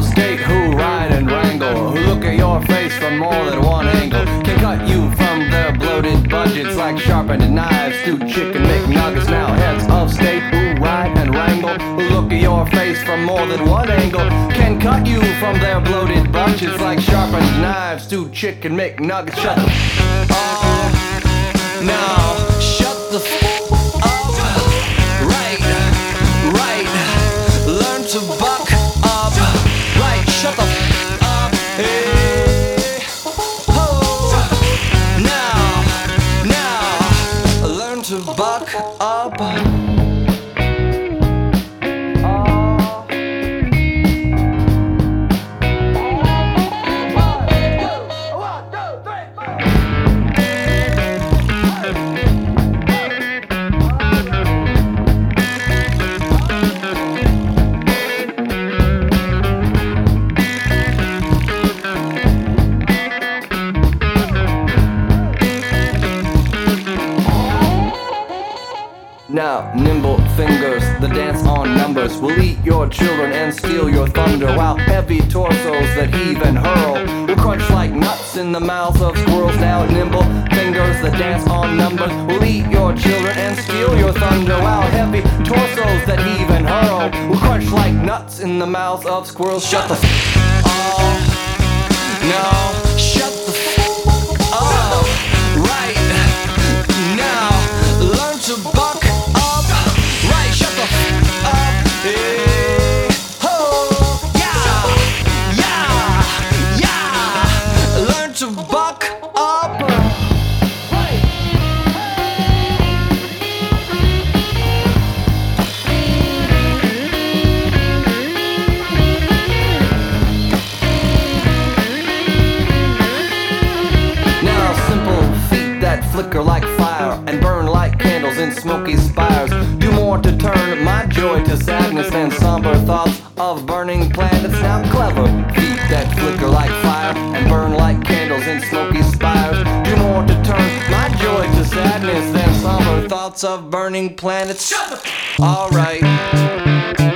of state who ride and wrangle, who look at your face from more than one angle, can cut you from their bloated budgets like sharpened knives to chicken McNuggets. Now heads of state who ride and wrangle, who look at your face from more than one angle, can cut you from their bloated budgets like sharpened knives to chicken McNuggets. Shut the up. Now shut the up. Right, learn to buck up. Right, shut the up. Hey, ho. Now, learn to buck up. Now, nimble fingers, the dance on numbers, will eat your children and steal your thunder, while heavy torsos that heave and hurl will crunch like nuts in the mouths of squirrels. Now, nimble fingers, the dance on numbers, will eat your children and steal your thunder, while heavy torsos that heave and hurl will crunch like nuts in the mouths of squirrels. Shut the up. No, shut the up. Right now, learn to buck. To buck up. Now simple feet that flicker like fire and burn like candles in smoky spires do more to turn my joy to sadness than somber thoughts of burning planets. Now clever feet that flicker like fire and burn like candles in smoky spires do more to turn my joy to sadness than somber thoughts of burning planets. Alright.